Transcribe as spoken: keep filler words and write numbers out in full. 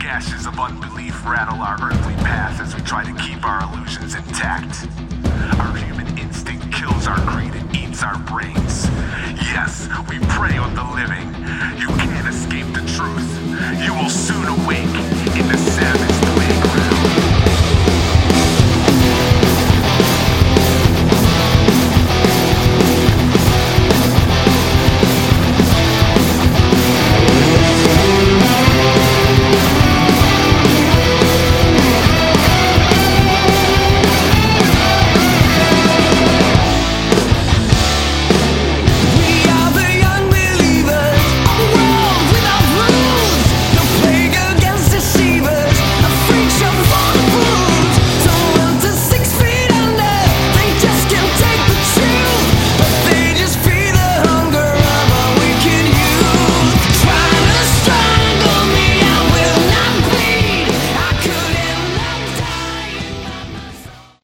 ashes of unbelief rattle our earthly path as we try to keep our illusions intact. Our human instinct kills our greed and eats our brains. Yes, we prey on the living. You can't escape the truth. You will soon awake.